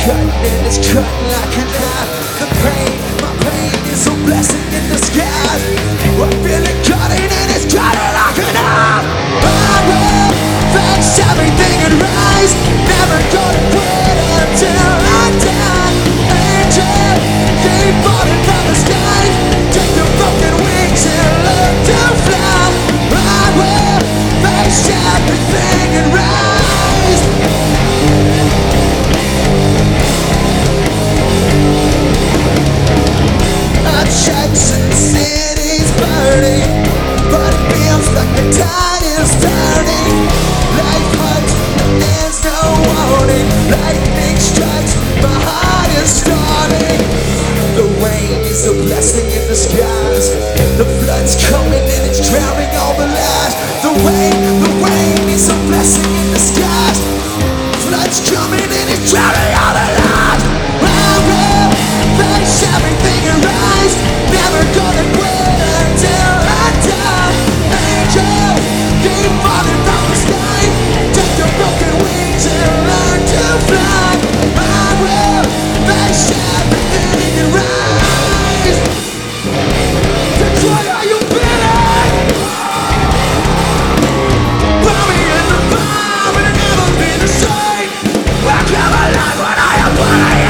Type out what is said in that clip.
cutting like a knife. The pain, my pain is a blessing in disguise. I feel it cutting and it's cutting like a knife. I will face everything and rise. Never gonna quit until I die. Angel, keep falling from the sky. Take your broken wings and learn to fly. I will face everything and rise. Jackson City's burning, but it feels like the tide is turning. Life hurts, there's no warning. Lightning strikes, my heart is starting. The rain is a blessing in disguise. The flood's coming and it's drowning all the lies. The rain is a blessing in disguise. Flood's coming and it's drowning all the lies. I will face everything and rise. Never gonna quit until I die. Angel, keep falling from the sky. Take your broken wings and learn to fly. I will face everything and rise. Detroit, are you feeling? Put me in the fire and I've never been the same. I'll come alive when I am playing.